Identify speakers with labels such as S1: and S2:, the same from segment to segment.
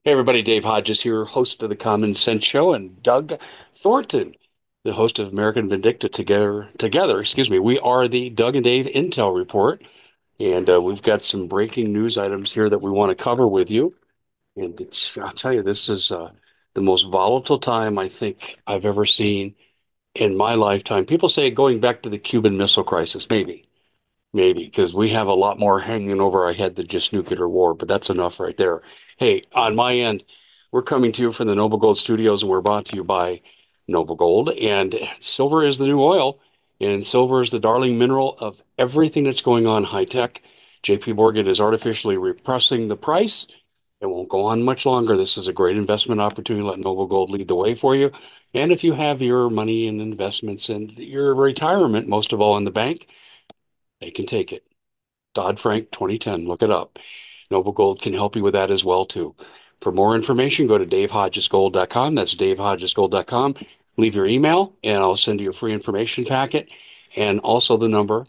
S1: Hey everybody, Dave Hodges here, host of the Common Sense Show, and Doug Thornton, the host of American Vindicta. Together, excuse me, we are the Doug and Dave Intel Report, and we've got some breaking news items here that we want to cover with you. And I'll tell you, this is the most volatile time I think I've ever seen in my lifetime. People say going back to the Cuban Missile Crisis, maybe, because we have a lot more hanging over our head than just nuclear war, but that's enough right there. Hey, on my end, we're coming to you from the Noble Gold Studios, and we're brought to you by Noble Gold. And silver is the new oil, and silver is the darling mineral of everything that's going on high tech. JP Morgan is artificially repressing the price. It won't go on much longer. This is a great investment opportunity. Let Noble Gold lead the way for you. And if you have your money in investments and your retirement, most of all in the bank, they can take it. Dodd-Frank 2010. Look it up. Noble Gold can help you with that as well too. For more information, go to davehodgesgold.com. That's davehodgesgold.com. Leave your email, and I'll send you a free information packet, and also the number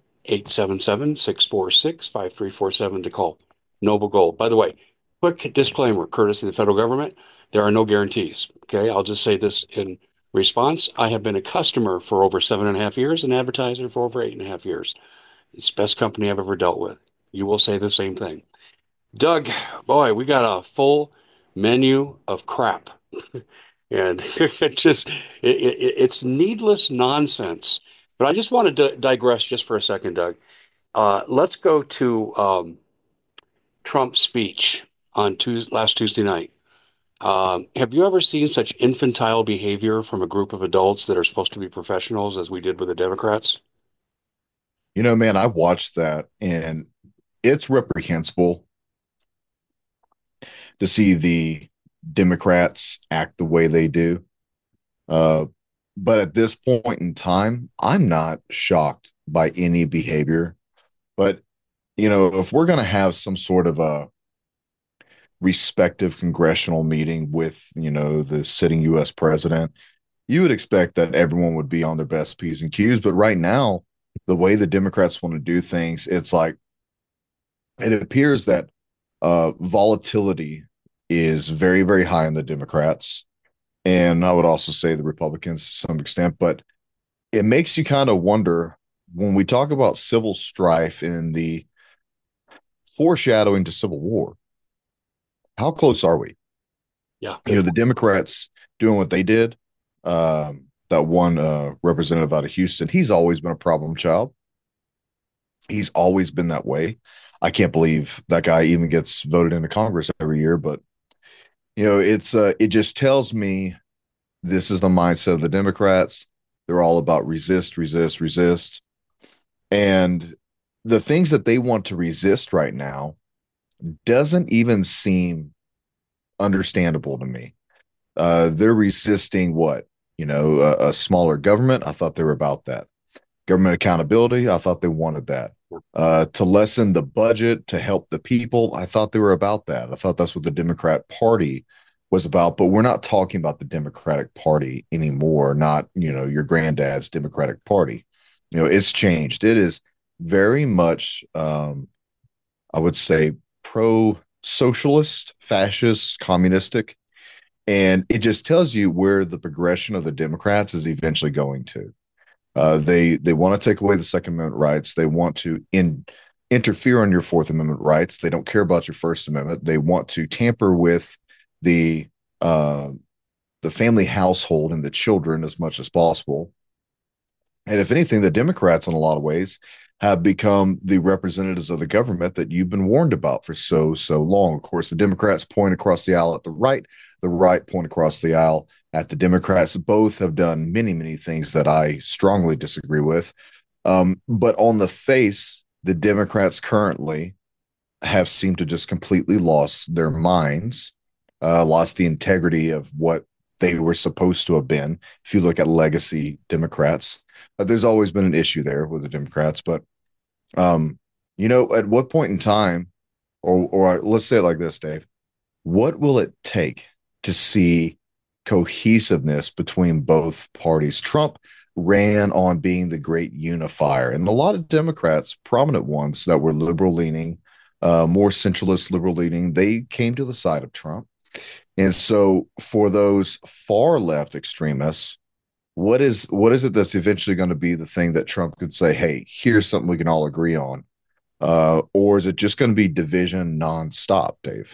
S1: 877-646-5347 to call Noble Gold. By the way, quick disclaimer, courtesy of the federal government, there are no guarantees. Okay, I'll just say this in response. I have been a customer for over 7.5 years, an advertiser for over 8.5 years. It's the best company I've ever dealt with. You will say the same thing. Doug, boy, we got a full menu of crap. And it's needless nonsense. But I just want to digress just for a second, Doug. Let's go to Trump's speech on last Tuesday night. Have you ever seen such infantile behavior from a group of adults that are supposed to be professionals as we did with the Democrats?
S2: Man, I watched that and it's reprehensible to see the Democrats act the way they do. Uh, but at this point in time, I'm not shocked by any behavior. But, if we're going to have some sort of a respective congressional meeting with, the sitting US president, you would expect that everyone would be on their best P's and Q's. But right now, the way the Democrats want to do things, it's like it appears that volatility is very, very high in the Democrats. And I would also say the Republicans to some extent, but it makes you kind of wonder when we talk about civil strife and the foreshadowing to civil war, how close are we?
S1: Yeah, good
S2: The
S1: point.
S2: Democrats doing what they did. That one representative out of Houston, he's always been a problem child. He's always been that way. I can't believe that guy even gets voted into Congress every year, but it just tells me this is the mindset of the Democrats. They're all about resist, resist, resist. And the things that they want to resist right now doesn't even seem understandable to me. They're resisting what? A smaller government. I thought they were about that. Government accountability. I thought they wanted that. To lessen the budget, to help the people. I thought they were about that. I thought that's what the Democrat Party was about. But we're not talking about the Democratic Party anymore, not, your granddad's Democratic Party. It's changed. It is very much, I would say, pro socialist, fascist, communistic. And it just tells you where the progression of the Democrats is eventually going to. They want to take away the Second Amendment rights. They want to interfere on your Fourth Amendment rights. They don't care about your First Amendment. They want to tamper with the uh, the family household and the children as much as possible. And if anything, the Democrats, in a lot of ways, have become the representatives of the government that you've been warned about for so long. Of course, the Democrats point across the aisle at the right point across the aisle at the Democrats. Both have done many things that I strongly disagree with. But on the face, the Democrats currently have seemed to just completely lost their minds, lost the integrity of what they were supposed to have been. If you look at legacy Democrats, there's always been an issue there with the Democrats. But at what point in time, or let's say it like this, Dave, what will it take to see cohesiveness between both parties? Trump ran on being the great unifier, and a lot of Democrats, prominent ones that were liberal leaning, more centralist liberal leaning, they came to the side of Trump. And so for those far left extremists, what is it that's eventually going to be the thing that Trump could say, hey, here's something we can all agree on? Or is it just going to be division nonstop, Dave?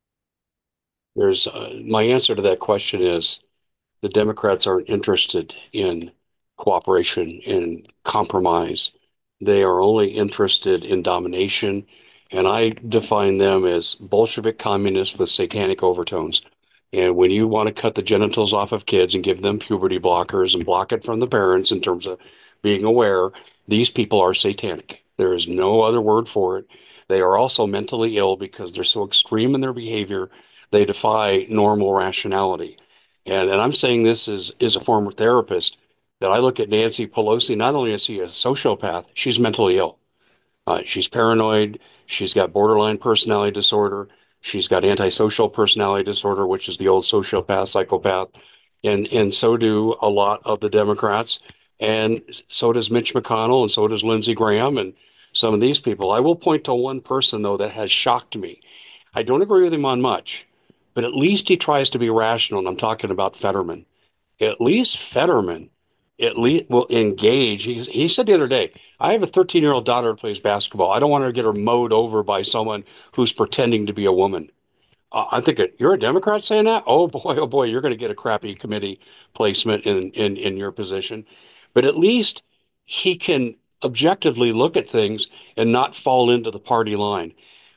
S1: There's my answer to that question is the Democrats aren't interested in cooperation and compromise. They are only interested in domination. And I define them as Bolshevik communists with satanic overtones. And when you want to cut the genitals off of kids and give them puberty blockers and block it from the parents in terms of being aware, these people are satanic. There is no other word for it. They are also mentally ill because they're so extreme in their behavior, they defy normal rationality. And I'm saying this is a former therapist that I look at Nancy Pelosi, not only is she a sociopath, she's mentally ill. She's paranoid. She's got borderline personality disorder. She's got antisocial personality disorder, which is the old sociopath, psychopath. And so do a lot of the Democrats. And so does Mitch McConnell, and so does Lindsey Graham, and some of these people. I will point to one person, though, that has shocked me. I don't agree with him on much, but at least he tries to be rational. And I'm talking about Fetterman. At least Fetterman at least will engage. He said the other day, I have a 13-year-old daughter who plays basketball. I don't want her to get her mowed over by someone who's pretending to be a woman. I think you're a Democrat saying that? Oh boy, you're going to get a crappy committee placement in your position. But at least he can objectively look at things and not fall into the party line.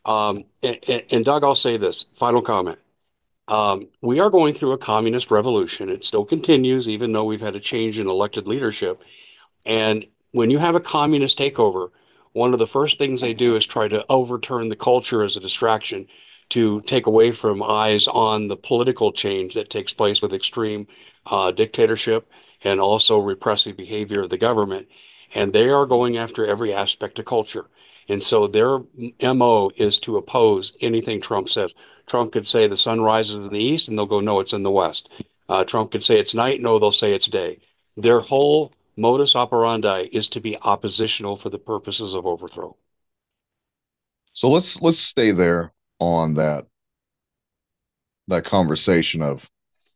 S1: And Doug, I'll say this final comment. We are going through a communist revolution. It still continues, even though we've had a change in elected leadership. And when you have a communist takeover, one of the first things they do is try to overturn the culture as a distraction to take away from eyes on the political change that takes place with extreme dictatorship and also repressive behavior of the government. And they are going after every aspect of culture. And so their MO is to oppose anything Trump says. Trump could say the sun rises in the east, and they'll go, no, it's in the west. Trump could say it's night, no, they'll say it's day. Their whole modus operandi is to be oppositional for the purposes of overthrow.
S2: So let's stay there on that conversation of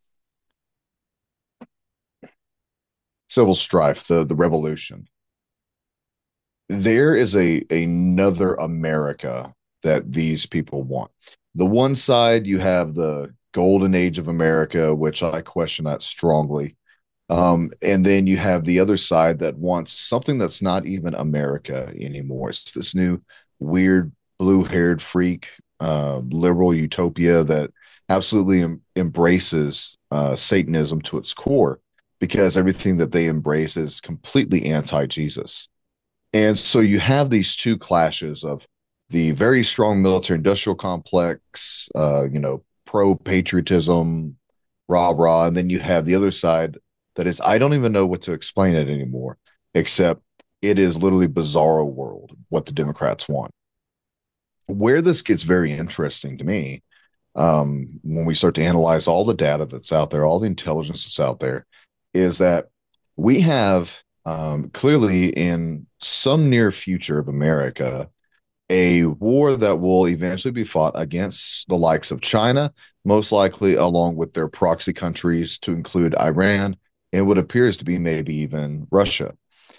S2: civil strife, the revolution. There is a another America that these people want. The one side you have the golden age of America, which I question that strongly. And then you have the other side that wants something that's not even America anymore. It's this new weird blue-haired freak liberal utopia that absolutely embraces Satanism to its core because everything that they embrace is completely anti-Jesus. And so you have these two clashes of the very strong military industrial complex, pro patriotism, rah rah. And then you have the other side that is, I don't even know what to explain it anymore, except it is literally bizarro world, what the Democrats want. Where this gets very interesting to me, when we start to analyze all the data that's out there, all the intelligence that's out there, is that we have clearly in some near future of America a war that will eventually be fought against the likes of China, most likely along with their proxy countries to include Iran and what appears to be maybe even Russia.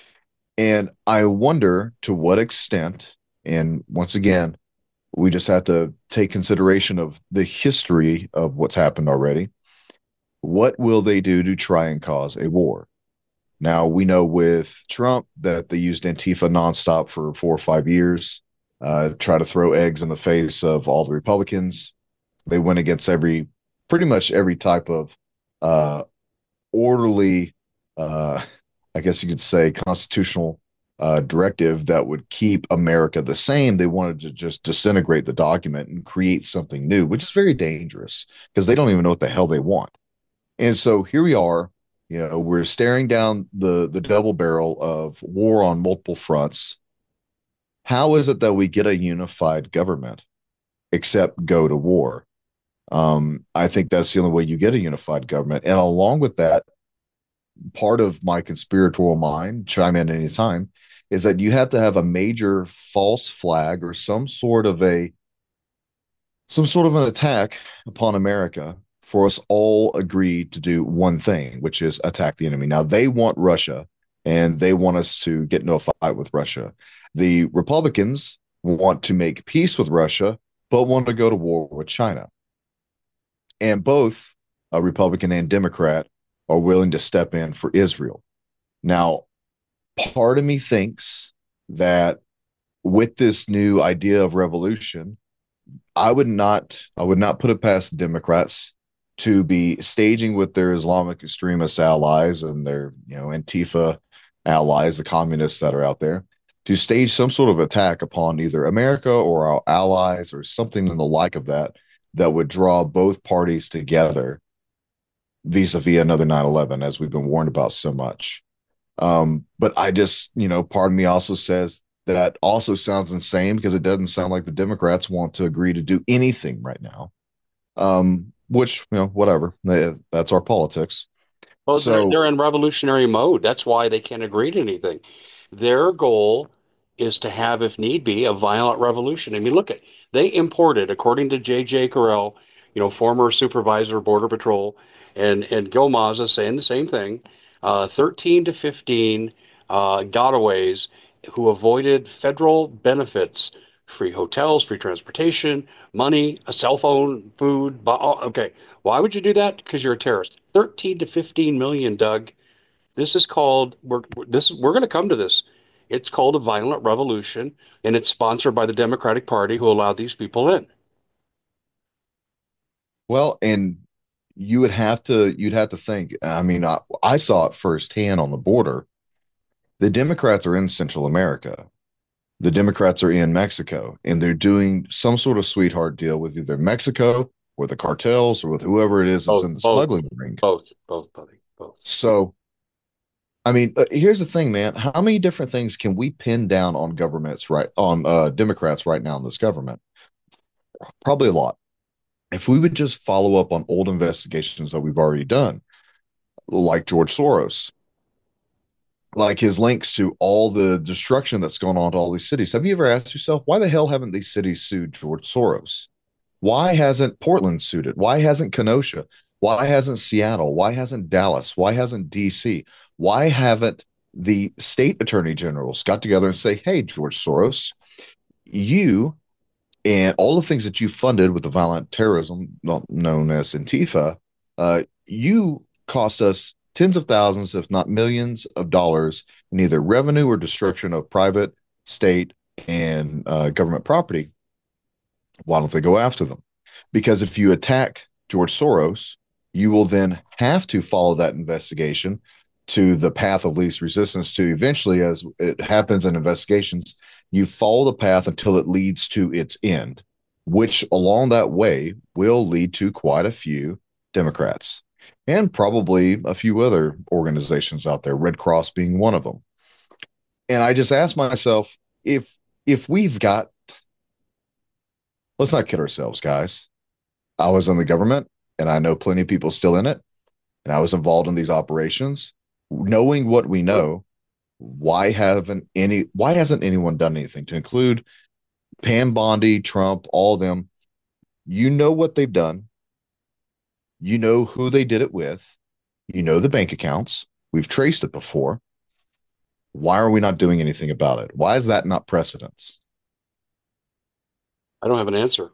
S2: And I wonder to what extent, and once again, we just have to take consideration of the history of what's happened already. What will they do to try and cause a war? Now, we know with Trump that they used Antifa nonstop for 4 or 5 years, try to throw eggs in the face of all the Republicans. They went against pretty much every type of uh, orderly, uh, I guess you could say, constitutional directive that would keep America the same. They wanted to just disintegrate the document and create something new, which is very dangerous because they don't even know what the hell they want. And so here we are, we're staring down the double barrel of war on multiple fronts. How is it that we get a unified government except go to war? I think that's the only way you get a unified government. And along with that, part of my conspiratorial mind, chime in anytime, is that you have to have a major false flag or some sort of a some sort of an attack upon America for us all agreed to do one thing, which is attack the enemy. Now they want Russia and they want us to get into a fight with Russia. The Republicans want to make peace with Russia, but want to go to war with China. And both a Republican and Democrat are willing to step in for Israel. Now, part of me thinks that with this new idea of revolution, I would not put it past Democrats to be staging with their Islamic extremist allies and their, Antifa allies, the communists that are out there, to stage some sort of attack upon either America or our allies or something in the like of that that would draw both parties together vis-a-vis another 9/11, as we've been warned about so much. But I just, part of me also says that also sounds insane because it doesn't sound like the Democrats want to agree to do anything right now. Which, whatever. That's our politics.
S1: Well,
S2: So,
S1: they're in revolutionary mode. That's why they can't agree to anything. Their goal is to have, if need be, a violent revolution. I mean, look at they imported, according to J.J. Carell, former supervisor of Border Patrol, and Gil Maza saying the same thing. 13 to 15 gotaways who avoided federal benefits, free hotels, free transportation, money, a cell phone, food. Okay, why would you do that? Because you're a terrorist. 13 to 15 million, Doug. This is called we're going to come to this. It's called a violent revolution, and it's sponsored by the Democratic Party who allowed these people in.
S2: well, and you'd have to think. I mean, I saw it firsthand on the border. The Democrats are in Central America. The Democrats are in Mexico, and they're doing some sort of sweetheart deal with either Mexico or the cartels or with whoever it is that's
S1: Both,
S2: in the
S1: both,
S2: smuggling ring.
S1: both, buddy, both.
S2: So, I mean, here's the thing, man. How many different things can we pin down on governments, right? On Democrats right now in this government? Probably a lot. If we would just follow up on old investigations that we've already done, like George Soros, like his links to all the destruction that's going on to all these cities. Have you ever asked yourself, why the hell haven't these cities sued George Soros? Why hasn't Portland sued it? Why hasn't Kenosha? Why hasn't Seattle? Why hasn't Dallas? Why hasn't DC? Why haven't the state attorney generals got together and say, hey, George Soros, you and all the things that you funded with the violent terrorism known as Antifa, you cost us tens of thousands, if not millions of dollars in either revenue or destruction of private, state, and government property. Why don't they go after them? Because if you attack George Soros, you will then have to follow that investigation to the path of least resistance to eventually, as it happens in investigations, you follow the path until it leads to its end, which along that way will lead to quite a few Democrats and probably a few other organizations out there, Red Cross being one of them. And I just asked myself, if we've got, let's not kid ourselves, guys. I was in the government and I know plenty of people still in it, and I was involved in these operations. Knowing what we know, why hasn't anyone done anything to include Pam Bondi, Trump, all of them? You know what they've done. You know who they did it with. You know the bank accounts. We've traced it before. Why are we not doing anything about it? Why is that not precedence?
S1: I don't have an answer.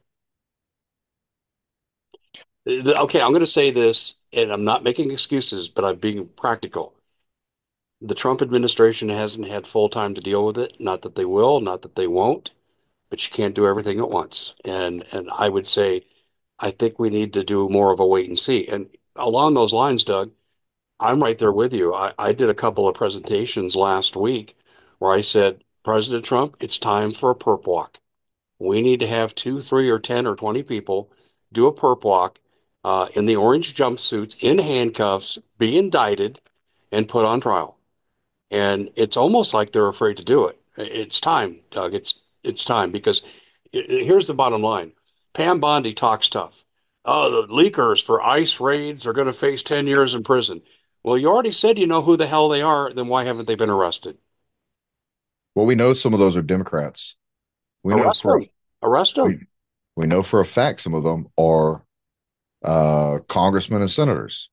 S1: Okay, I'm going to say this, and I'm not making excuses, but I'm being practical. The Trump administration hasn't had full time to deal with it. Not that they will, not that they won't, but you can't do everything at once. And I would say I think we need to do more of a wait and see. And along those lines, Doug, I'm right there with you. I did a couple of presentations last week where I said, President Trump, it's time for a perp walk. We need to have two, three, or 10 or 20 people do a perp walk in the orange jumpsuits, in handcuffs, be indicted, and put on trial. And it's almost like they're afraid to do it. It's time, Doug. It's time because here's the bottom line. Pam Bondi talks tough. Oh, the leakers for ICE raids are going to face 10 years in prison. Well, you already said you know who the hell they are. Then why haven't they been arrested?
S2: Well, we know some of those are Democrats. We know
S1: Arrest
S2: for
S1: them. Arrest them.
S2: We know for a fact some of them are congressmen and senators.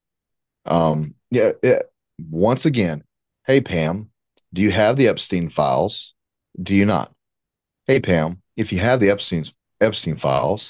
S2: Yeah. Once again, hey Pam, do you have the Epstein files? Do you not? Hey Pam, if you have the Epstein files,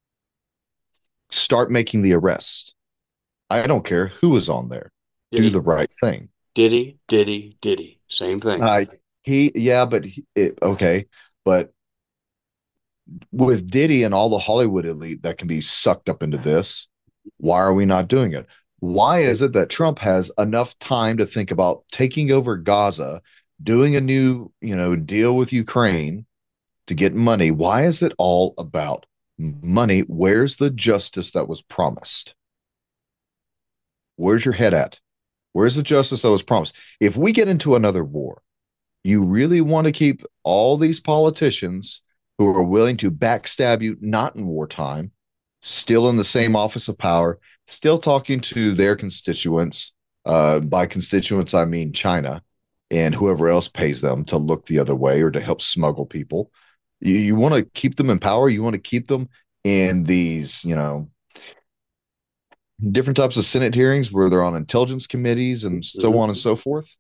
S2: start making the arrest. I don't care who is on there. Do
S1: Diddy,
S2: the right thing.
S1: Diddy, Diddy, Diddy. Same thing.
S2: I yeah, but okay, but with Diddy and all the Hollywood elite that can be sucked up into this, why are we not doing it? Why is it that Trump has enough time to think about taking over Gaza, doing a new, deal with Ukraine to get money? Why is it all about money? Where's the justice that was promised? Where's your head at? Where's the justice that was promised? If we get into another war, you really want to keep all these politicians who are willing to backstab you, not in wartime, still in the same office of power, still talking to their constituents. By constituents, I mean China and whoever else pays them to look the other way or to help smuggle people. You want to keep them in power. You want to keep them in these, different types of Senate hearings where they're on intelligence committees and so on and
S1: Mhm.
S2: so forth.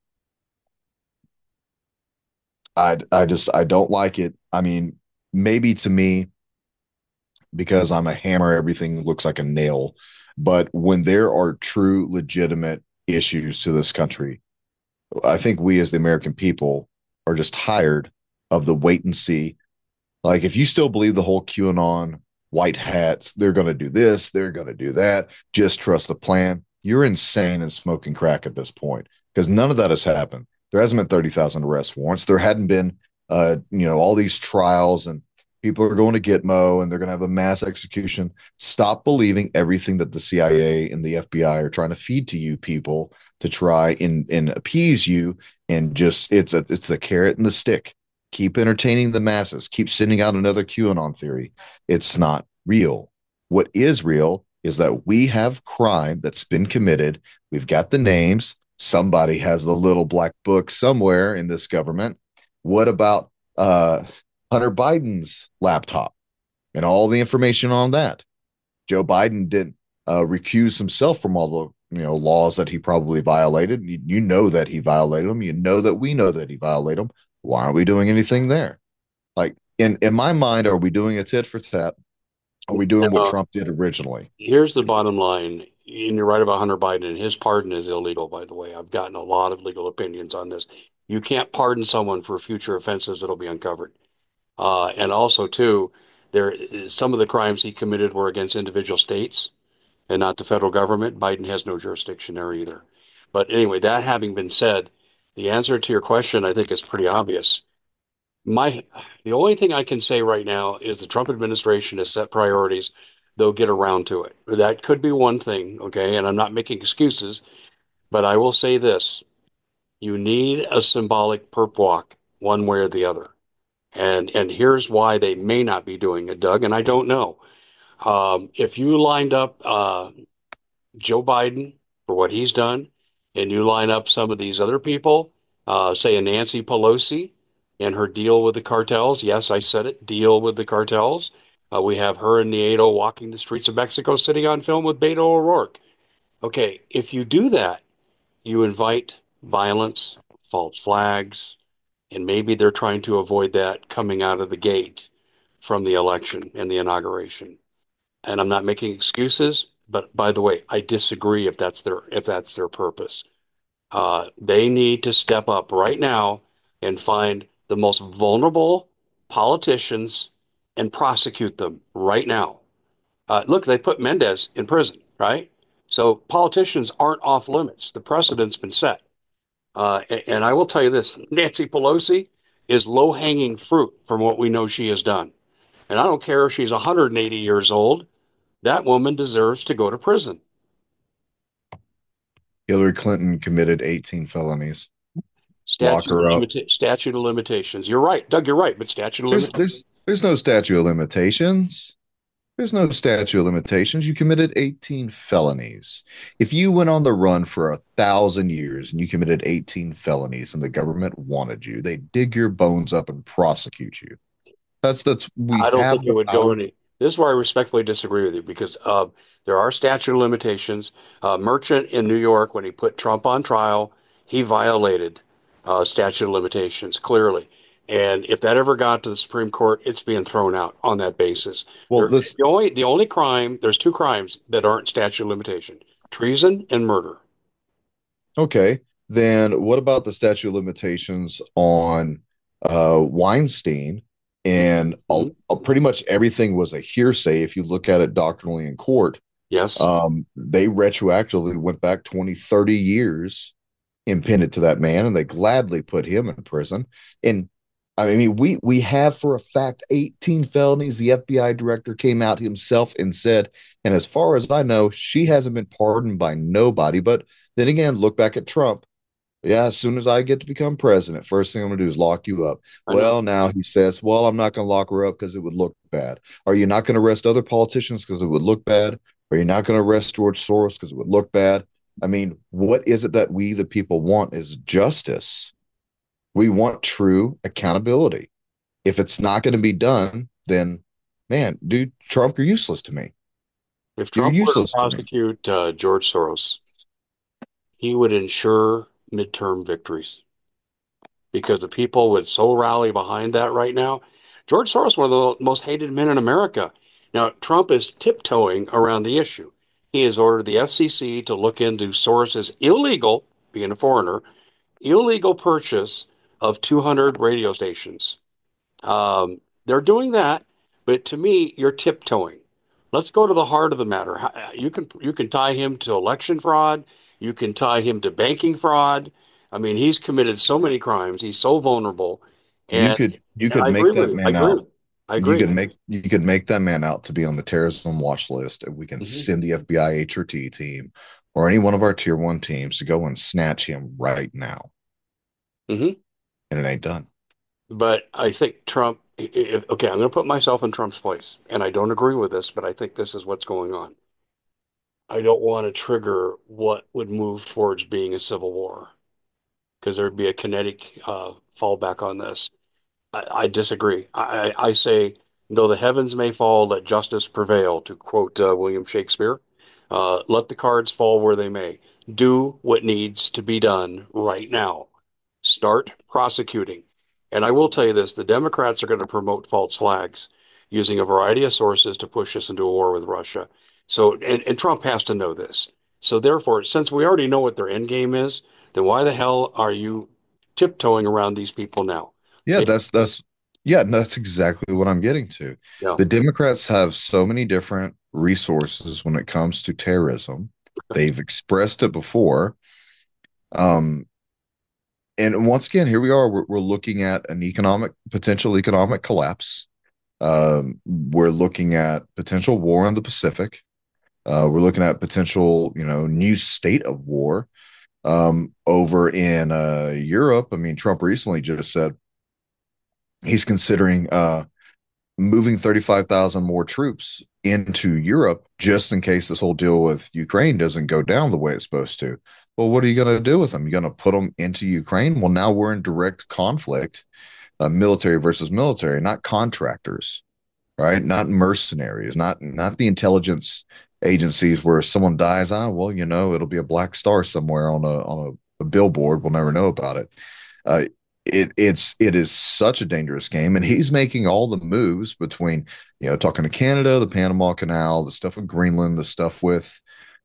S2: I don't like it. I mean, maybe to me, because I'm a hammer, everything looks like a nail. But when there are true, legitimate issues to this country, I think we as the American people are just tired of the wait and see. Like, if you still believe the whole QAnon white hats, they're going to do this, they're going to do that, just trust the plan. You're insane and smoking crack at this point because none of that has happened. There hasn't been 30,000 arrest warrants. There hadn't been, all these trials and people are going to Gitmo and they're going to have a mass execution. Stop believing everything that the CIA and the FBI are trying to feed to you people to try and appease you. And just, it's a carrot and the stick. Keep entertaining the masses. Keep sending out another QAnon theory. It's not real. What is real is that we have crime that's been committed. We've got the names. Somebody has the little black book somewhere in this government. What about Hunter Biden's laptop and all the information on that? Joe Biden didn't recuse himself from all the laws that he probably violated. You know that he violated them. You know that we know that he violated them. Why aren't we doing anything there? Like in my mind, are we doing a tit for tat? Are we doing what
S1: Now,
S2: Trump did originally?
S1: here's the bottom line. And you're right about Hunter Biden, and his pardon is illegal, by the way. I've gotten a lot of legal opinions on this. You can't pardon someone for future offenses that'll be uncovered. And also, too, there some of the crimes he committed were against individual states and not the federal government. Biden has no jurisdiction there either. But anyway, that having been said, the answer to your question, I think, is pretty obvious. My the only thing I can say right now is the Trump administration has set priorities. They'll get around to it. That could be one thing, okay? And I'm not making excuses, but I will say this. You need a symbolic perp walk one way or the other. And here's why they may not be doing it, Doug, and I don't know. If you lined up Joe Biden for what he's done, and you line up some of these other people, say a Nancy Pelosi and her deal with the cartels. Yes, I said it, deal with the cartels. We have her and Nieto walking the streets of Mexico City on film with Beto O'Rourke. Okay, if you do that, you invite violence, false flags, and maybe they're trying to avoid that coming out of the gate from the election and the inauguration. And I'm not making excuses, but by the way, I disagree if that's their purpose. They need to step up right now and find the most vulnerable politicians and prosecute them right now. Look, they put Mendez in prison, right? So politicians aren't off limits. The precedent's been set. And I will tell you this, Nancy Pelosi is low-hanging fruit from what we know she has done. And I don't care if she's 180 years old. That woman deserves to go to prison.
S2: Hillary Clinton committed 18 felonies. Lock
S1: Statute of
S2: her up.
S1: statute of limitations. You're right, Doug. You're right, but statute of
S2: There's
S1: limitations.
S2: there's there's no statute of limitations. There's no statute of limitations. You committed 18 felonies. If you went on the run for 1,000 years and you committed 18 felonies and the government wanted you, they dig your bones up and prosecute you. That's we
S1: I don't think
S2: have
S1: it
S2: the
S1: would go
S2: power.
S1: any. This is where I respectfully disagree with you because there are statute of limitations. Merchant in New York, when he put Trump on trial, he violated statute of limitations clearly. And if that ever got to the Supreme Court, it's being thrown out on that basis.
S2: Well,
S1: There,
S2: this
S1: the only crime, there's two crimes that aren't statute of limitation: treason and murder.
S2: Okay. Then what about the statute of limitations on Weinstein? And
S1: Mhm.
S2: pretty much everything was a hearsay if you look at it doctrinally in court.
S1: Yes,
S2: They retroactively went back 20, 30 years and pinned it to that man, and they gladly put him in prison. And I mean, we have for a fact 18 felonies. The FBI director came out himself and said, and as far as I know, she hasn't been pardoned by nobody. But then again, look back at Trump. Yeah, as soon as I get to become president, first thing I'm going to do is lock you up.
S1: I know.
S2: Well, now he says, well, I'm not going to lock her up because it would look bad. Are you not going to arrest other politicians because it would look bad? Are you not going to arrest George Soros because it would look bad? I mean, what is it that we, the people, want is justice. We want true accountability. If it's not going to be done, then, man, dude, Trump, you're useless to me.
S1: If
S2: You're
S1: Trump were to
S2: useless to me.
S1: prosecute George Soros, he would ensure midterm victories because the people would so rally behind that right now. George Soros, one of the most hated men in America. Now, Trump is tiptoeing around the issue. He has ordered the FCC to look into Soros's illegal, being a foreigner, illegal purchase of 200 radio stations. They're doing that, but to me, you're tiptoeing. Let's go to the heart of the matter. You can tie him to election fraud. You can tie him to banking fraud. I mean, he's committed so many crimes. He's so vulnerable,
S2: You
S1: and
S2: could you
S1: and
S2: could
S1: I agree
S2: make
S1: with
S2: that
S1: you. I
S2: man
S1: agree.
S2: out.
S1: I agree.
S2: You could make that man out to be on the terrorism watch list, and we can
S1: Hmm.
S2: send the FBI HRT team or any one of our tier one teams to go and snatch him right now,
S1: Hmm.
S2: and it ain't done.
S1: But I think Trump. Okay, I'm going to put myself in Trump's place, and I don't agree with this, but I think this is what's going on. I don't want to trigger what would move towards being a civil war because there'd be a kinetic fallback on this. I disagree. I say, though the heavens may fall, let justice prevail, to quote William Shakespeare. Let the cards fall where they may. Do what needs to be done right now. Start prosecuting. And I will tell you this, the Democrats are going to promote false flags using a variety of sources to push us into a war with Russia. So, and Trump has to know this. So therefore, since we already know what their end game is, then why the hell are you tiptoeing around these people now?
S2: Yeah,
S1: It,
S2: that's yeah, that's exactly what I'm getting to.
S1: yeah.
S2: The Democrats have so many different resources when it comes to terrorism. They've expressed it before. Um, and once again, here we are. We're looking at an potential economic collapse. We're looking at potential war in the Pacific. We're looking at potential, new state of war over in Europe. I mean, Trump recently just said he's considering moving 35,000 more troops into Europe just in case this whole deal with Ukraine doesn't go down the way it's supposed to. Well, what are you going to do with them? You're going to put them into Ukraine? Well, now we're in direct conflict, military versus military, not contractors, right? Not mercenaries, not the intelligence agencies where someone dies. Well, it'll be a black star somewhere on a billboard. We'll never know about it. Uh, it is such a dangerous game, and he's making all the moves between talking to Canada, the Panama Canal, the stuff with Greenland, the stuff with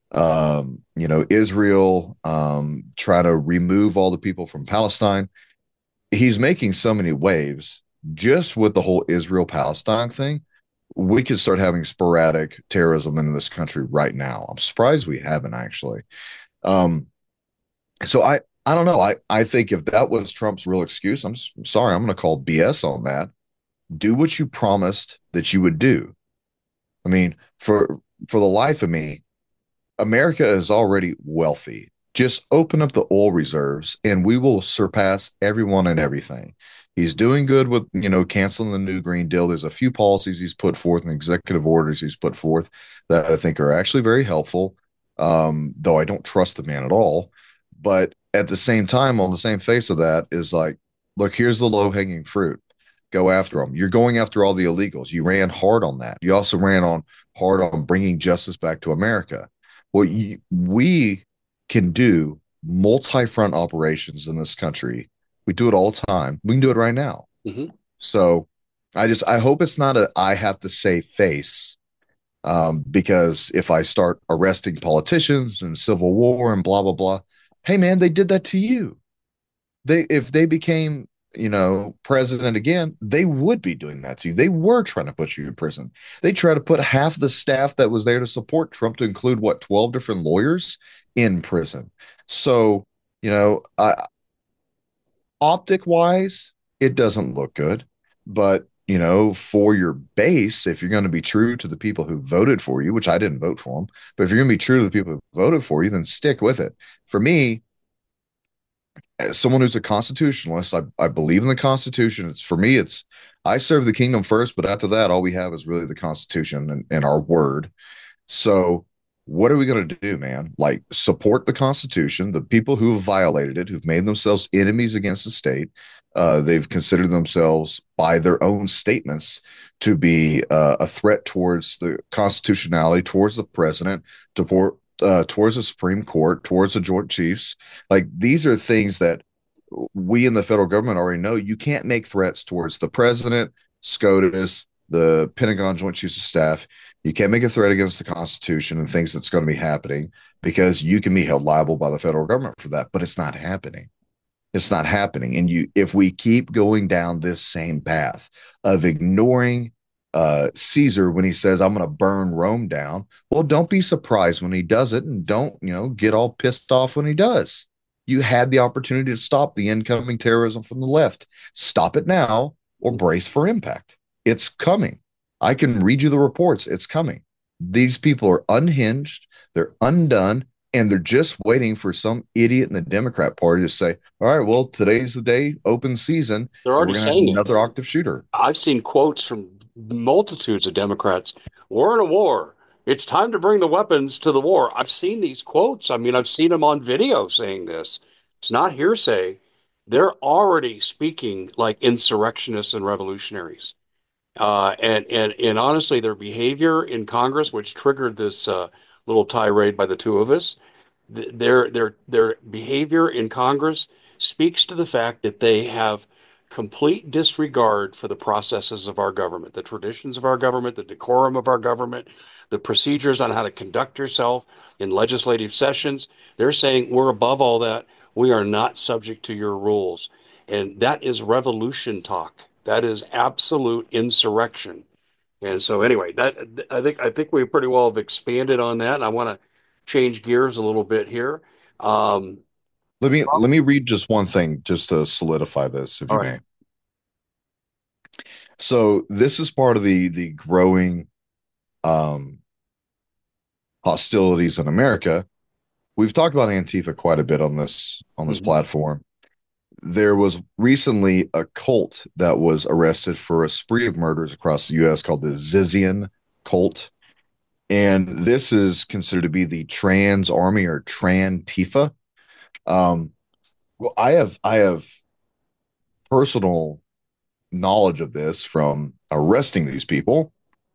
S2: Israel, try to remove all the people from Palestine. He's making so many waves just with the whole Israel Palestine thing. We could start having sporadic terrorism in this country right now. I'm surprised we haven't actually. Um, so I don't know. I think if that was Trump's real excuse, I'm sorry, I'm going to call BS on that. Do what you promised that you would do. I mean, for the life of me, America is already wealthy. Just open up the oil reserves and we will surpass everyone and everything. He's doing good with, canceling the new Green Deal. There's a few policies he's put forth and executive orders he's put forth that I think are actually very helpful, though I don't trust the man at all. But at the same time, on the same face of that is like, look, here's the low hanging fruit. Go after them. You're going after all the illegals. You ran hard on that. You also ran on hard on bringing justice back to America. We can do multi-front operations in this country. We do it all the time. We can do it right now.
S1: Hmm.
S2: So I hope it's not a I have to save face, because if I start arresting politicians and civil war and blah blah blah, hey man, they did that to you. They if they became, president again, they would be doing that to you. They were trying to put you in prison. They tried to put half the staff that was there to support Trump, to include what, 12 different lawyers, in prison. So, you know, I, optic wise, it doesn't look good. But, for your base, if you're going to be true to the people who voted for you, which I didn't vote for them, but if you're going to be true to the people who voted for you, then stick with it. For me, as someone who's a constitutionalist, I believe in the Constitution. It's for me, it's I serve the kingdom first, but after that, all we have is really the Constitution and our word. So, what are we going to do, man? Like, support the Constitution. The people who have violated it, who've made themselves enemies against the state, they've considered themselves, by their own statements, to be a threat towards the constitutionality, towards the president, towards the Supreme Court, towards the Joint Chiefs. Like, these are things that we in the federal government already know. You can't make threats towards the president, SCOTUS, the Pentagon Joint Chiefs of Staff. You can't make a threat against the Constitution and things that's going to be happening, because you can be held liable by the federal government for that. But it's not happening. It's not happening. And if we keep going down this same path of ignoring Caesar when he says, I'm going to burn Rome down, well, don't be surprised when he does it, and don't, get all pissed off when he does. You had the opportunity to stop the incoming terrorism from the left. Stop it now, or brace for impact. It's coming. I can read you the reports. It's coming. These people are unhinged. They're undone. And they're just waiting for some idiot in the Democrat Party to say, all right, well, today's the day, open season,
S1: They're
S2: and
S1: already
S2: we're going to have
S1: saying it.
S2: another octave shooter.
S1: I've seen quotes from multitudes of Democrats. We're in a war. It's time to bring the weapons to the war. I've seen these quotes. I mean, I've seen them on video saying this. It's not hearsay. They're already speaking like insurrectionists and revolutionaries. And honestly, their behavior in Congress, which triggered this little tirade by the two of us, their behavior in Congress speaks to the fact that they have complete disregard for the processes of our government, the traditions of our government, the decorum of our government, the procedures on how to conduct yourself in legislative sessions. They're saying we're above all that. We are not subject to your rules. And that is revolution talk. That is absolute insurrection. And so anyway, that I think we pretty well have expanded on that. And I want to change gears a little bit here. Um,
S2: Let me read just one thing just to solidify this, if
S1: all
S2: you
S1: right.
S2: may. So this is part of the growing um, hostilities in America. We've talked about Antifa quite a bit on this
S1: Mhm.
S2: platform. There was recently a cult that was arrested for a spree of murders across the U.S. called the Zizian cult, and this is considered to be the Trans Army, or Trantifa. Um, well, I have personal knowledge of this from arresting these people.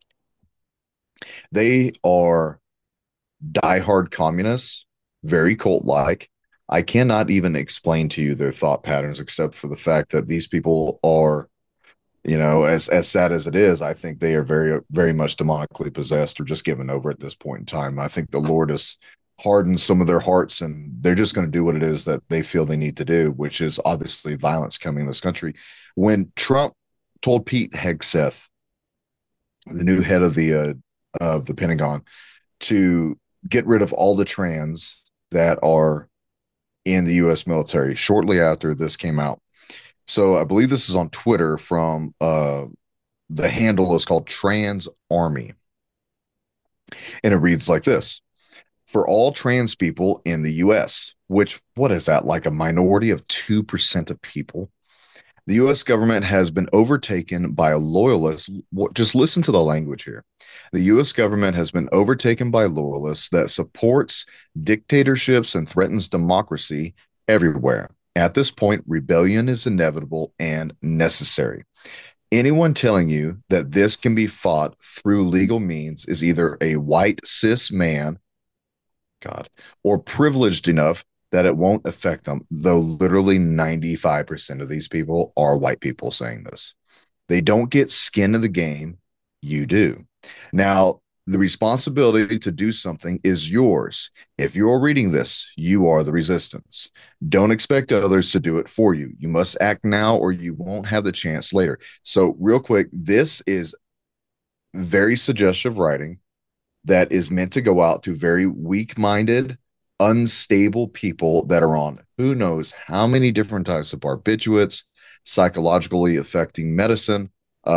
S2: They are diehard communists, very cult like. I cannot even explain to you their thought patterns, except for the fact that these people are, as sad as it is, I think they are very, very much demonically possessed, or just given over at this point in time. I think the Lord has hardened some of their hearts, and they're just going to do what it is that they feel they need to do, which is obviously violence coming in this country. When Trump told Pete Hegseth, the new head of the Pentagon, to get rid of all the trans that are in the U.S. military shortly after this came out. So I believe this is on Twitter from the handle is called Trans Army. And it reads like this: for all trans people in the US, which, what is that, like a minority of 2% of people? The US government has been overtaken by a loyalist. Just listen to the language here. The US government has been overtaken by loyalists that supports dictatorships and threatens democracy everywhere. At this point, rebellion is inevitable and necessary. Anyone telling you that this can be fought through legal means is either a white cis man, God, or privileged enough that it won't affect them, though literally 95% of these people are white people saying this. They don't get skin in the game. You do. Now, the responsibility to do something is yours. If you're reading this, you are the resistance. Don't expect others to do it for you. You must act now or you won't have the chance later. So, real quick, this is very suggestive writing that is meant to go out to very weak minded, unstable people that are on who knows how many different types of barbiturates, psychologically affecting medicine,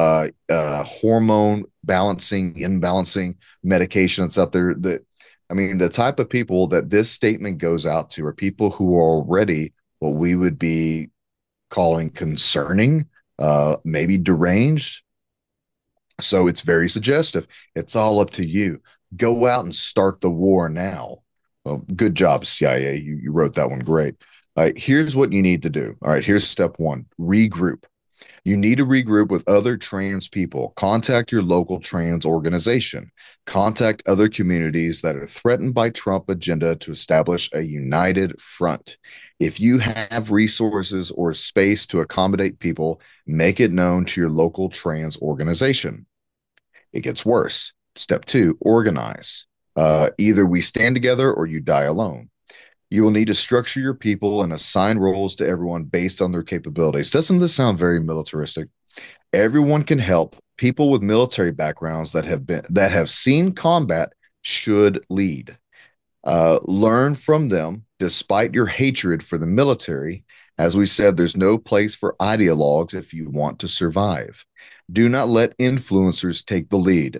S2: hormone balancing, imbalancing medication that's out there. That, I mean, the type of people that this statement goes out to are people who are already what we would be calling concerning, maybe deranged. So it's very suggestive. It's all up to you. Go out and start the war now. Well, good job, CIA. You wrote that one great. Here's what you need to do. All right, here's step one: regroup. You need to regroup with other trans people. Contact your local trans organization. Contact other communities that are threatened by Trump agenda to establish a united front. If you have resources or space to accommodate people, make it known to your local trans organization. It gets worse. Step two, organize. Either we stand together or you die alone. You will need to structure your people and assign roles to everyone based on their capabilities. Doesn't this sound very militaristic? Everyone can help. People with military backgrounds that have seen combat should lead. Learn from them despite your hatred for the military. As we said, there's no place for ideologues if you want to survive. Do not let influencers take the lead.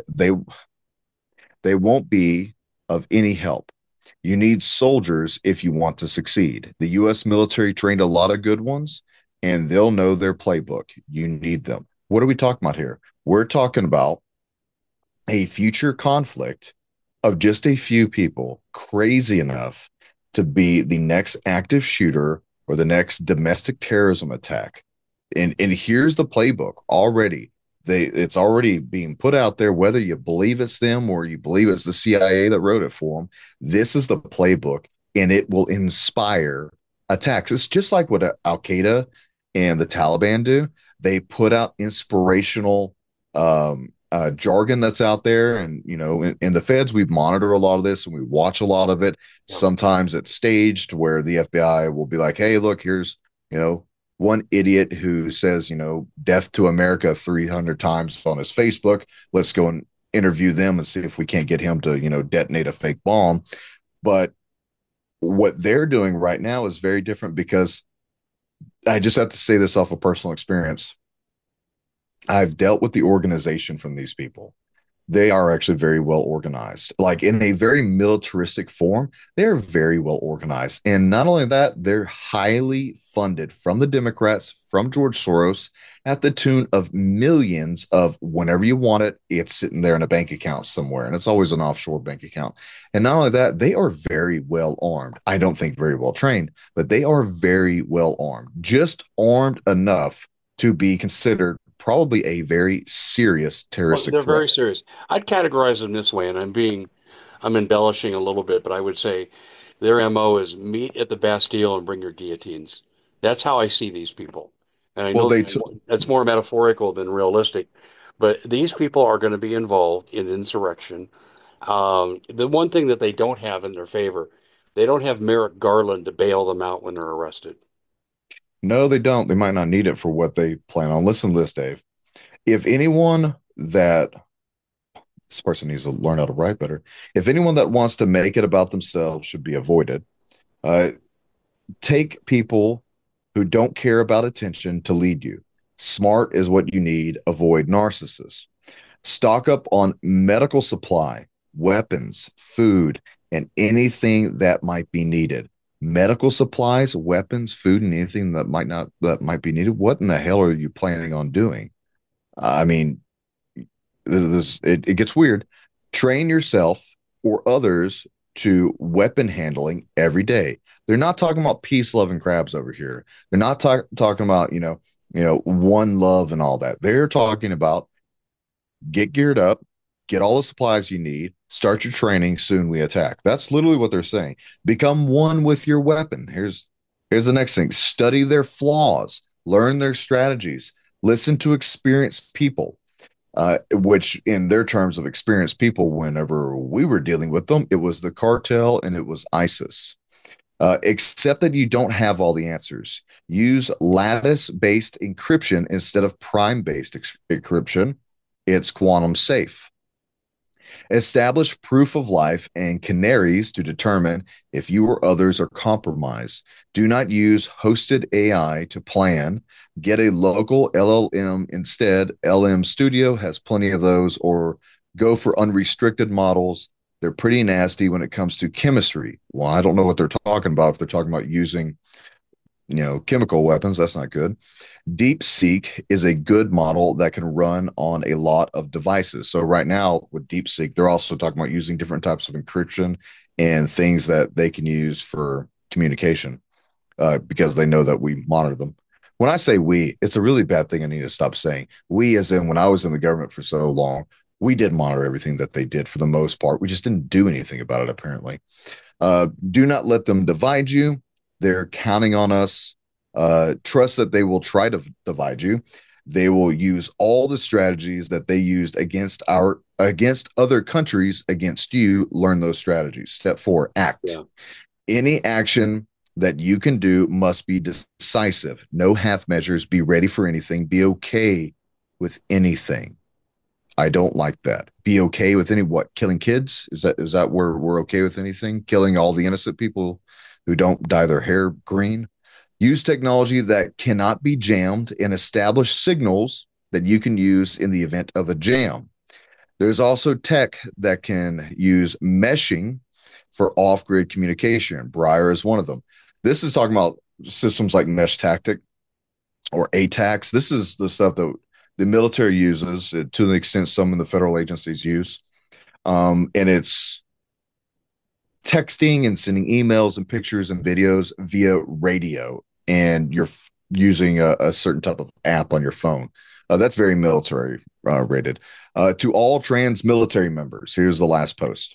S2: They won't be of any help. You need soldiers if you want to succeed. The US military trained a lot of good ones and they'll know their playbook. You need them. What are we talking about here? We're talking about a future conflict of just a few people crazy enough to be the next active shooter or the next domestic terrorism attack. And here's the playbook already. It's already being put out there, whether you believe it's them or you believe it's the CIA that wrote it for them. This is the playbook, and it will inspire attacks. It's just like what Al Qaeda and the Taliban do. They put out inspirational jargon that's out there, and in the feds, we monitor a lot of this and we watch a lot of it.
S1: Yeah.
S2: Sometimes it's staged where the FBI will be like, "Hey, look, here's one idiot who says, death to America 300 times on his Facebook. Let's go and interview them and see if we can't get him to, detonate a fake bomb." But what they're doing right now is very different because I just have to say this off of personal experience. I've dealt with the organization from these people. They are actually very well organized. Like in a very militaristic form, they're very well organized. And not only that, they're highly funded from the Democrats, from George Soros, at the tune of millions of whenever you want it, it's sitting there in a bank account somewhere. And it's always an offshore bank account. And not only that, they are very well armed. I don't think very well trained, but they are very well armed, just armed enough to be considered probably a very serious
S1: Well,
S2: terroristic
S1: they're
S2: threat.
S1: very serious. I'd categorize them this way, and I'm embellishing a little bit, but I would say their MO is meet at the Bastille and bring your guillotines. That's how I see these people. And I
S2: Well,
S1: know
S2: they took
S1: that's more metaphorical than realistic, but these people are going to be involved in insurrection. The one thing that they don't have in their favor, they don't have Merrick Garland to bail them out when they're arrested.
S2: no, they don't. They might not need it for what they plan on. Listen to this, Dave. If anyone that this person needs to learn how to write better, if anyone that wants to make it about themselves should be avoided. Uh, Take people who don't care about attention to lead you. Smart is what you need. Avoid narcissists. Stock up on medical supply, weapons, food, and anything that might be needed. Medical supplies, weapons, food, and anything that might be needed. What in the hell are you planning on doing? I mean, it gets weird. Train yourself or others to weapon handling every day. They're not talking about peace loving crabs over here. They're not talking about, one love and all that. They're talking about get geared up, get all the supplies you need, start your training, soon we attack. That's literally what they're saying. Become one with your weapon. Here's the next thing. Study their flaws, learn their strategies, listen to experienced people. Which in their terms of experienced people, whenever we were dealing with them, it was the cartel and it was ISIS. Except that you don't have all the answers. Use lattice based encryption instead of prime based encryption. It's quantum safe. Establish proof of life and canaries to determine if you or others are compromised. Do not use hosted AI to plan. Get a local LLM instead. LM Studio has plenty of those, or go for unrestricted models. They're pretty nasty when it comes to chemistry. Well, I don't know what they're talking about if they're talking about using, chemical weapons. That's not good. DeepSeek is a good model that can run on a lot of devices. So right now with DeepSeek, they're also talking about using different types of encryption and things that they can use for communication, because they know that we monitor them. When I say we, it's a really bad thing I need to stop saying. We, as in when I was in the government for so long, we did monitor everything that they did for the most part. We just didn't do anything about it, apparently. Do not let them divide you. They're counting on us. Trust that they will try to divide you. They will use all the strategies that they used against other countries against you. Learn those strategies. Step 4, act.
S1: Yeah.
S2: Any action that you can do must be decisive. No half measures. Be ready for anything. Be okay with anything. I don't like that. Be okay with any what? Killing kids? Is that where we're okay with anything? Killing all the innocent people who don't dye their hair green? Use technology that cannot be jammed and establish signals that you can use in the event of a jam. There's also tech that can use meshing for off-grid communication. Briar is one of them. This is talking about systems like Mesh Tactic or ATAX. This is the stuff that the military uses, to the extent some of the federal agencies use. And it's texting and sending emails and pictures and videos via radio, and you're using a certain type of app on your phone. That's very military rated. To all trans military members, here's the last post.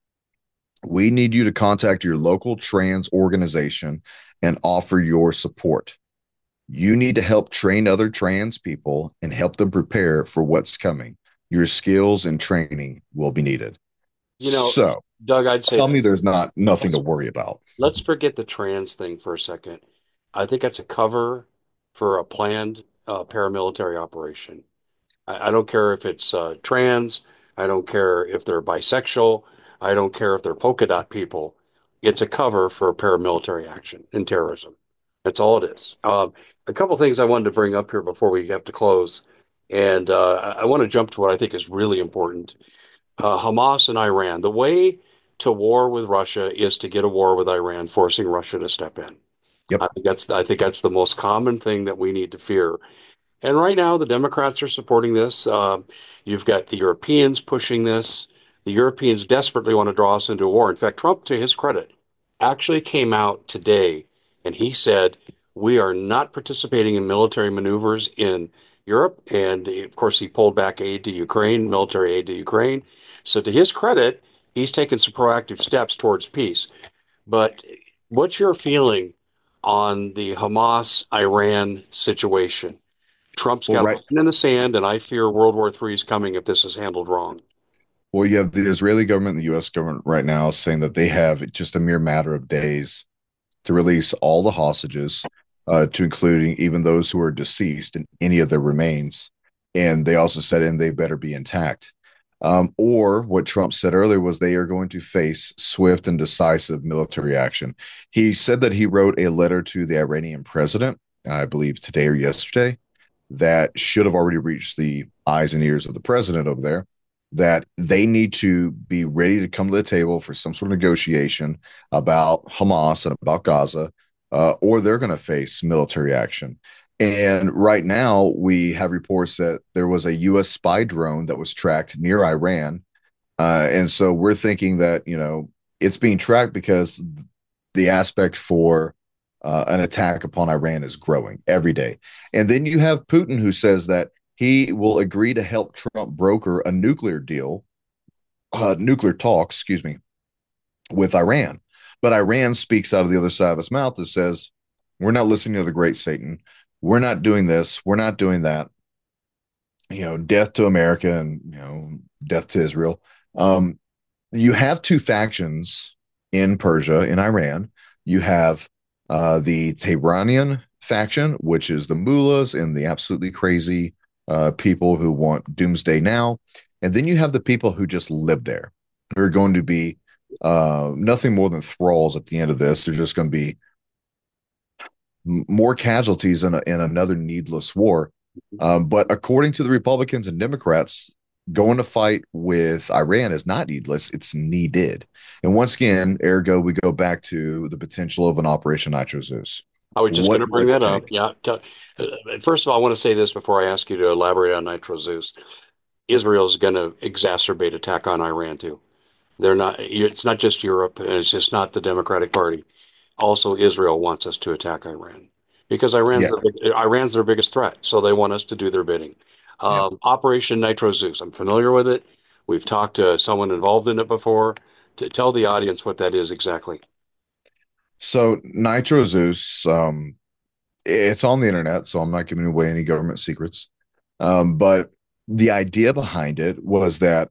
S2: We need you to contact your local trans organization and offer your support. You need to help train other trans people and help them prepare for what's coming. Your skills and training will be needed.
S1: You know,
S2: So
S1: Doug, I'd say
S2: tell
S1: that
S2: me there's not nothing
S1: let's
S2: to worry about.
S1: let's forget the trans thing for a second. I think that's a cover for a planned paramilitary operation. I don't care if it's trans. I don't care if they're bisexual. I don't care if they're polka dot people. It's a cover for paramilitary action and terrorism. That's all it is. A couple things I wanted to bring up here before we have to close, and I want to jump to what I think is really important. Hamas and Iran. The way to war with Russia is to get a war with Iran, forcing Russia to step in.
S2: Yep.
S1: I think that's the most common thing that we need to fear. And right now, the Democrats are supporting this. You've got the Europeans pushing this. The Europeans desperately want to draw us into a war. In fact, Trump, to his credit, actually came out today and he said, we are not participating in military maneuvers in Europe. And of course, he pulled back aid to Ukraine, military aid to Ukraine. So, to his credit, he's taken some proactive steps towards peace. But what's your feeling on the Hamas Iran situation? Trump's
S2: Well,
S1: got a
S2: right.
S1: line in the sand, and I fear World War III is coming if this is handled wrong.
S2: Well, you have the Israeli government and the U.S. government right now saying that they have just a mere matter of days to release all the hostages, to including even those who are deceased and any of their remains. And they also said, and they better be intact. Or what Trump said earlier was they are going to face swift and decisive military action. He said that he wrote a letter to the Iranian president, I believe today or yesterday, that should have already reached the eyes and ears of the president over there, that they need to be ready to come to the table for some sort of negotiation about Hamas and about Gaza, or they're going to face military action. And right now, we have reports that there was a U.S. spy drone that was tracked near Iran. And so we're thinking that, it's being tracked because the aspect for an attack upon Iran is growing every day. And then you have Putin who says that he will agree to help Trump broker a nuclear deal, nuclear talks, excuse me, with Iran. But Iran speaks out of the other side of his mouth that says, we're not listening to the great Satan. We're not doing this. We're not doing that. Death to America and, death to Israel. Um, you have two factions in Persia, in Iran. You have the Tehranian faction, which is the mullahs and the absolutely crazy people who want doomsday now. And then you have the people who just live there, who are going to be nothing more than thralls at the end of this. They're just going to be more casualties in another needless war. But according to the Republicans and Democrats, going to fight with Iran is not needless, it's needed. And once again, ergo, we go back to the potential of an Operation Nitro Zeus.
S1: I was just going
S2: What
S1: to
S2: will
S1: bring
S2: it
S1: that up.
S2: take?
S1: Yeah. First of all, I want to say this before I ask you to elaborate on Nitro Zeus. Israel's going to exacerbate attack on Iran too. They're not. It's not just Europe, and it's just not the Democratic Party. Also, Israel wants us to attack Iran because
S2: Yeah,
S1: Iran's their biggest threat. So they want us to do their bidding.
S2: yeah.
S1: Operation Nitro Zeus. I'm familiar with it. We've talked to someone involved in it before. To tell the audience what that is exactly.
S2: So Nitro Zeus, it's on the internet, so I'm not giving away any government secrets. But the idea behind it was that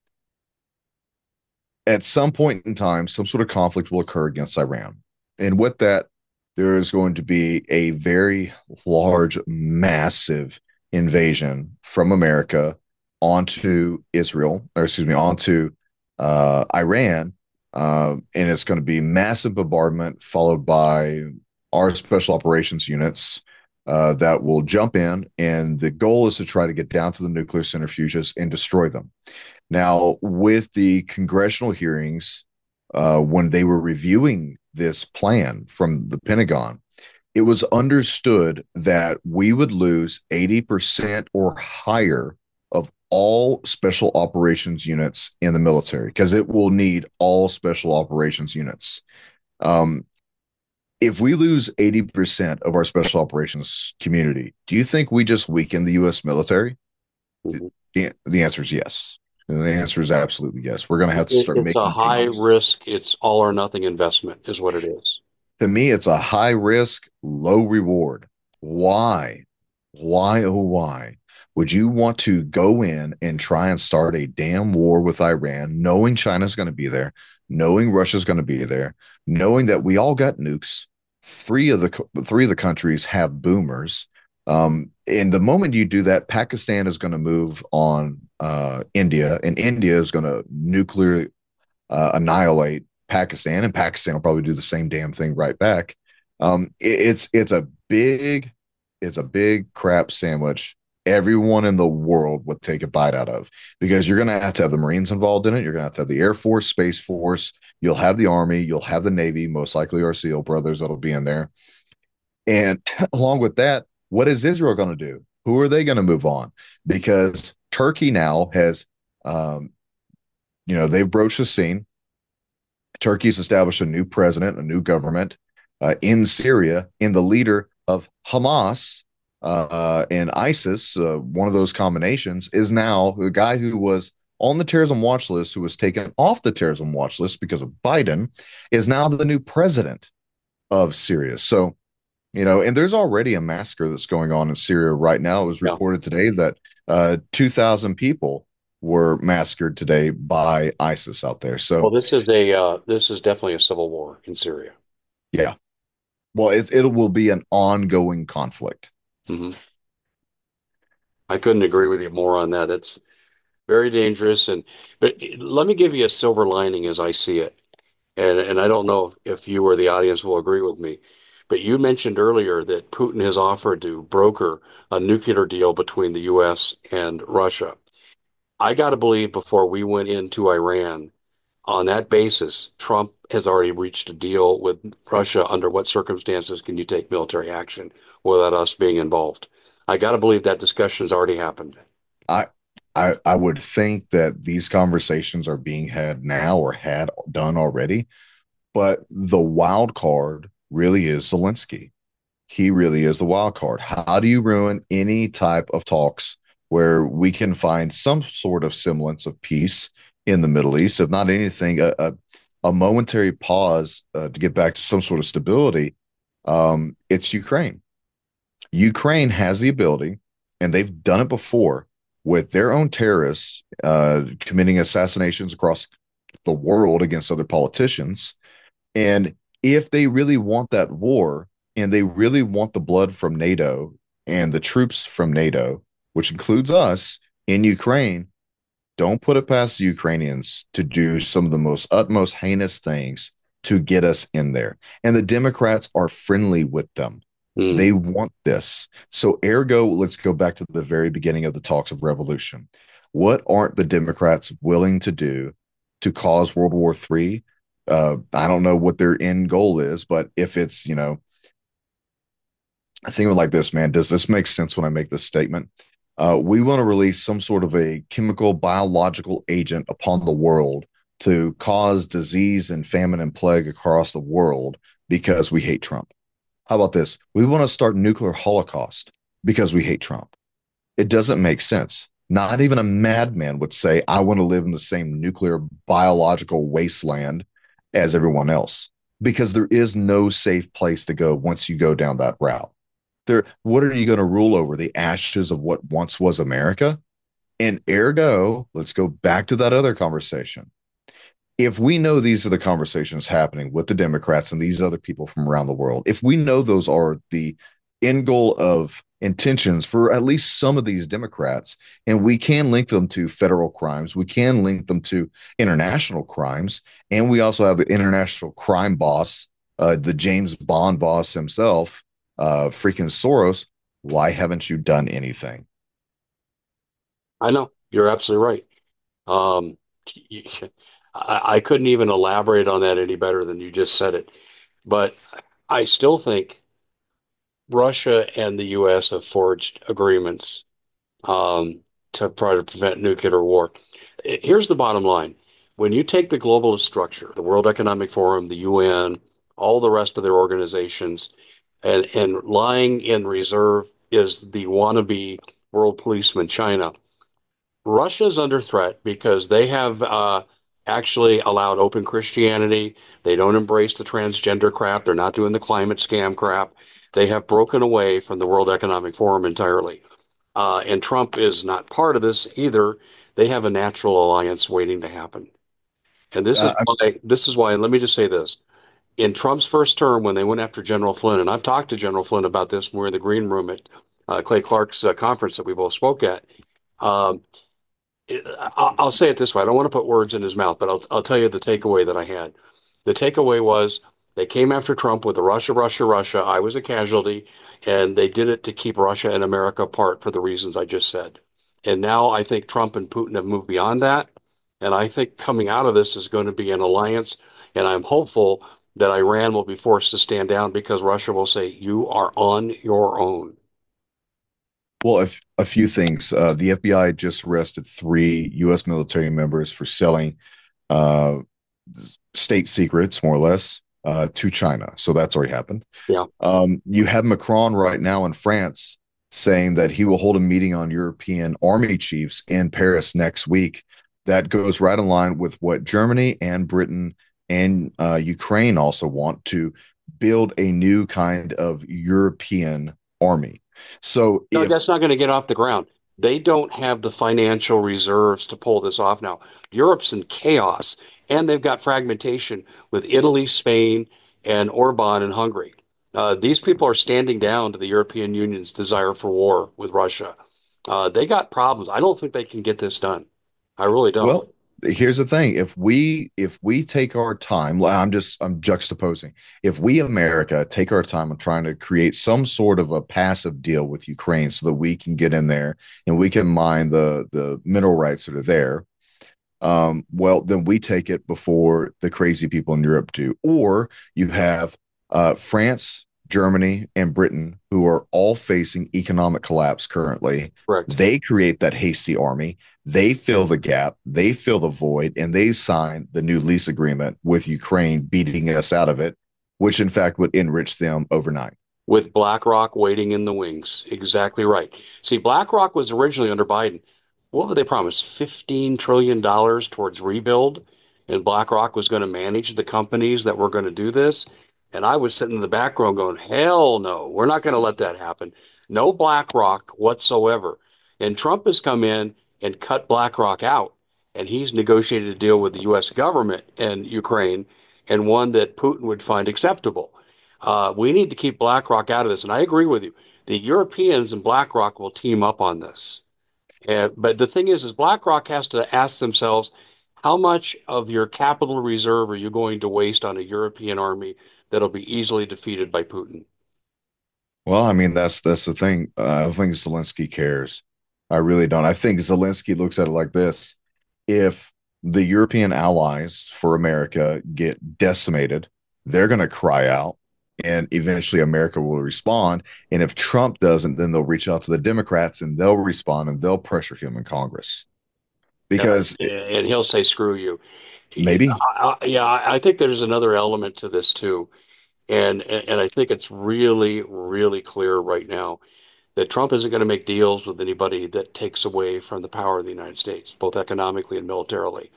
S2: at some point in time, some sort of conflict will occur against Iran. And with that, there is going to be a very large, massive invasion from America onto Israel, or excuse me, onto Iran. And it's going to be massive bombardment followed by our special operations units that will jump in. And the goal is to try to get down to the nuclear centrifuges and destroy them. Now, with the congressional hearings, when they were reviewing this plan from the Pentagon, it was understood that we would lose 80% or higher of all special operations units in the military because it will need all special operations units. Um, if we lose 80% of our special operations community, do you think we just weaken the U.S. military?
S1: Mhm.
S2: The answer is yes. And the answer is absolutely yes. We're going to have to start
S1: It's a
S2: making
S1: high
S2: payments.
S1: risk, it's all or nothing investment, is what it is.
S2: To me, it's a high risk, low reward. Why? Why, oh, why would you want to go in and try and start a damn war with Iran, knowing China's going to be there, knowing Russia's going to be there, knowing that we all got nukes? Three of the countries have boomers. And the moment you do that, Pakistan is going to move on India, and India is going to nuclear annihilate Pakistan, and Pakistan will probably do the same damn thing right back. It's a big crap sandwich. Everyone in the world would take a bite out of because you're going to have the Marines involved in it. You're going to have the Air Force, Space Force. You'll have the Army. You'll have the Navy, most likely our SEAL brothers that'll be in there. And along with that, what is Israel going to do? Who are they going to move on? Because Turkey now has, um, they've broached the scene. Turkey's established a new president, a new government in Syria, and the leader of Hamas and ISIS, one of those combinations, is now a guy who was on the terrorism watch list, who was taken off the terrorism watch list because of Biden, is now the new president of Syria. So, and there's already a massacre that's going on in Syria right now. It was
S1: Yeah.
S2: reported today that 2,000 people were massacred today by ISIS out there.
S1: Well,
S2: So,
S1: this is definitely a civil war in Syria.
S2: yeah. Well, it will be an ongoing conflict.
S1: Hmm. I couldn't agree with you more on that. It's very dangerous. But let me give you a silver lining as I see it. And I don't know if you or the audience will agree with me, but you mentioned earlier that Putin has offered to broker a nuclear deal between the U.S. and Russia. I got to believe before we went into Iran, on that basis, Trump has already reached a deal with Russia. Under what circumstances can you take military action without us being involved? I got to believe that discussion's already happened.
S2: I, I would think that these conversations are being had now or had done already. But the wild card really is Zelensky. He really is the wild card. How do you ruin any type of talks where we can find some sort of semblance of peace in the Middle East? If not anything, a momentary pause to get back to some sort of stability. It's Ukraine. Ukraine has the ability, and they've done it before with their own terrorists committing assassinations across the world against other politicians. And if they really want that war and they really want the blood from NATO and the troops from NATO, which includes us in Ukraine, don't put it past the Ukrainians to do some of the most utmost heinous things to get us in there. And the Democrats are friendly with them.
S1: Mm.
S2: They want this. So, ergo, let's go back to the very beginning of the talks of revolution. What aren't the Democrats willing to do to cause World War III? I don't know what their end goal is, but if it's, I think of it like this, man. Does this make sense when I make this statement? We want to release some sort of a chemical, biological agent upon the world to cause disease and famine and plague across the world because we hate Trump. How about this? We want to start nuclear holocaust because we hate Trump. It doesn't make sense. Not even a madman would say, I want to live in the same nuclear biological wasteland as everyone else because there is no safe place to go once you go down that route. What are you going to rule over? The ashes of what once was America? And ergo, let's go back to that other conversation. If we know these are the conversations happening with the Democrats and these other people from around the world, if we know those are the end goal of intentions for at least some of these Democrats, and we can link them to federal crimes, we can link them to international crimes, and we also have the international crime boss, the James Bond boss himself, freaking Soros. Why haven't you done anything?
S1: I know you're absolutely right. Um, I couldn't even elaborate on that any better than you just said it. But I still think Russia and the U.S. have forged agreements um, to try to prevent nuclear war. Here's the bottom line. When you take the globalist structure, the World Economic Forum, the UN, all the rest of their organizations, and lying in reserve is the wannabe world policeman, China. Russia's under threat because they have actually allowed open Christianity. They don't embrace the transgender crap. They're not doing the climate scam crap. They have broken away from the World Economic Forum entirely. And Trump is not part of this either. They have a natural alliance waiting to happen. And
S2: Uh,
S1: this is why, let me just say this. In Trump's first term, when they went after General Flynn, and I've talked to General Flynn about this, when we were in the green room at Clay Clark's conference that we both spoke at. Um, I'll say it this way. I don't want to put words in his mouth, but I'll tell you the takeaway that I had. The takeaway was they came after Trump with the Russia, Russia, Russia. I was a casualty, and they did it to keep Russia and America apart for the reasons I just said. And now I think Trump and Putin have moved beyond that. And I think coming out of this is going to be an alliance. And I'm hopeful that Iran will be forced to stand down because Russia will say, you are on your own.
S2: well, if a few things. The FBI just arrested three U.S. military members for selling uh, state secrets, more or less, to China. So that's already happened.
S1: Yeah.
S2: You have Macron right now in France saying that he will hold a meeting on European army chiefs in Paris next week. That goes right in line with what Germany and Britain and Ukraine also want to build a new kind of European army. So
S1: No,
S2: if
S1: that's not going to get off the ground. They don't have the financial reserves to pull this off now. Europe's in chaos, and they've got fragmentation with Italy, Spain, and Orban in Hungary. These people are standing down to the European Union's desire for war with Russia. They got problems. I don't think they can get this done. I really don't.
S2: Well, here's the thing. If we take our time, I'm juxtaposing. If we America take our time on trying to create some sort of a passive deal with Ukraine so that we can get in there and we can mine the mineral rights that are there, well, then we take it before the crazy people in Europe do. Or you have France, Germany, and Britain, who are all facing economic collapse currently.
S1: Correct.
S2: They create that hasty army. They fill the gap, they fill the void, and they sign the new lease agreement with Ukraine, beating us out of it which in fact would enrich them overnight.
S1: with BlackRock waiting in the wings. Exactly right. See, BlackRock was originally under Biden. What were they promised? $15 trillion towards rebuild. And BlackRock was going to manage the companies that were going to do this. And I was sitting in the back row going, hell no, we're not going to let that happen. No BlackRock whatsoever. And Trump has come in and cut BlackRock out. And he's negotiated a deal with the U.S. government and Ukraine, and one that Putin would find acceptable. We need to keep BlackRock out of this. And I agree with you. The Europeans and BlackRock will team up on this. But the thing is BlackRock has to ask themselves, how much of your capital reserve are you going to waste on a European army that'll be easily defeated by Putin?
S2: Well, I mean, that's the thing. I don't think Zelensky cares. I really don't. I think Zelensky looks at it like this: if the European allies for America get decimated, they're going to cry out, and eventually America will respond. And if Trump doesn't, then they'll reach out to the Democrats and they'll respond and they'll pressure him in Congress because
S1: And he'll say, screw you.
S2: maybe
S1: Yeah, I think there's another element to this too. And I think it's really, really clear right now that Trump isn't going to make deals with anybody that takes away from the power of the United States, both economically and militarily.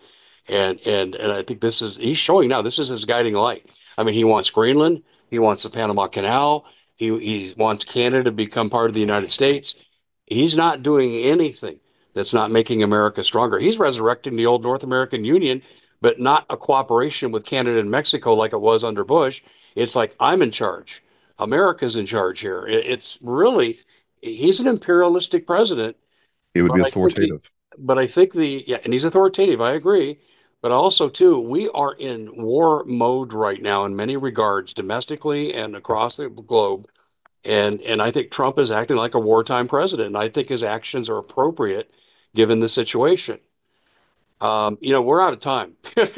S1: And I think he's showing now this is his guiding light. I mean, he wants Greenland, he wants the Panama Canal, he wants Canada to become part of the United States. He's not doing anything that's not making America stronger. He's resurrecting the old North American Union, but not a cooperation with Canada and Mexico like it was under Bush. It's like I'm in charge. America's in charge here. It's really he's an imperialistic president,
S2: it would
S1: but
S2: be
S1: I think the
S2: authoritative.
S1: but I think the yeah, and he's authoritative. I agree. But also too, we are in war mode right now in many regards, domestically and across the globe. And I think Trump is acting like a wartime president. And I think his actions are appropriate given the situation. We're out of time.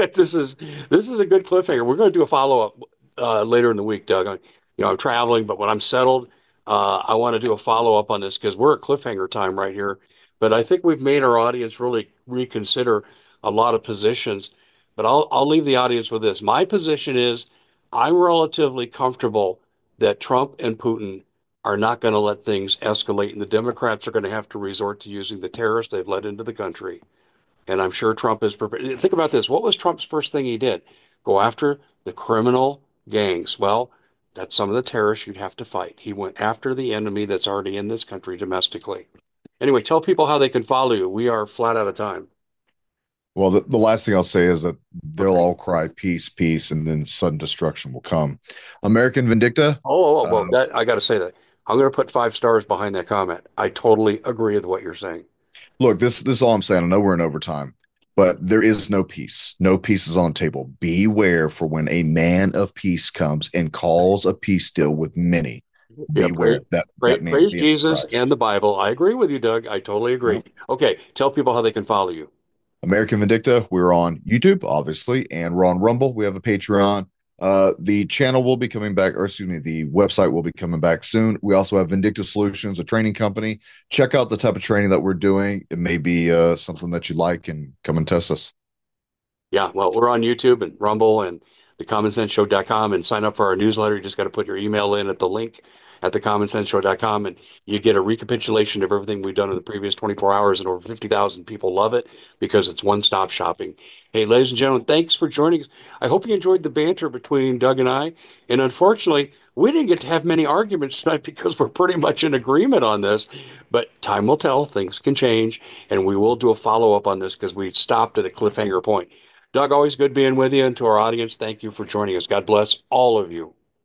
S1: This is a good cliffhanger. We're going to do a follow up later in the week, Doug. I'm traveling, but when I'm settled, I want to do a follow up on this because we're at cliffhanger time right here. But I think we've made our audience really reconsider a lot of positions. But I'll leave the audience with this. My position is I'm relatively comfortable that Trump and Putin are not going to let things escalate, and the Democrats are going to have to resort to using the terrorists they've let into the country. And I'm sure Trump is prepared. Think about this. What was Trump's first thing he did? Go after the criminal gangs. Well, that's some of the terrorists you'd have to fight. He went after the enemy that's already in this country domestically. Anyway, tell people how they can follow you. We are flat out of time.
S2: Well, the last thing I'll say is that they'll
S1: Okay.
S2: all cry peace, peace, and then sudden destruction will come. American Vindicta.
S1: Well, that I got to say that. I'm going to put 5 stars behind that comment. I totally agree with what you're saying.
S2: Look, this is all I'm saying. I know we're in overtime, but there is no peace. No peace is on the table. Beware for when a man of peace comes and calls a peace deal with many.
S1: Yeah,
S2: Beware that man will
S1: praise
S2: be
S1: Jesus and
S2: Antichrist.
S1: the Bible. I agree with you, Doug. I totally agree.
S2: Yep.
S1: Okay, tell people how they can follow you.
S2: American Vindicta. We're on YouTube, obviously, and we're on Rumble. We have a Patreon. The channel will be coming back, or excuse me, the website will be coming back soon. We also have Vindicta Solutions, a training company. Check out the type of training that we're doing. It may be something that you like, and come and test us.
S1: Yeah, well, we're on YouTube and Rumble and thecommonsenseshow.com and sign up for our newsletter. You just got to put your email in at the link at thecommonsenseshow.com and you get a recapitulation of everything we've done in the previous 24 hours, and over 50,000 people love it because it's one-stop shopping. Hey, ladies and gentlemen, thanks for joining us. I hope you enjoyed the banter between Doug and I. And unfortunately, we didn't get to have many arguments tonight because we're pretty much in agreement on this. But time will tell, things can change, and we will do a follow-up on this because we stopped at a cliffhanger point. Doug, always good being with you. And to our audience, thank you for joining us. God bless all of you.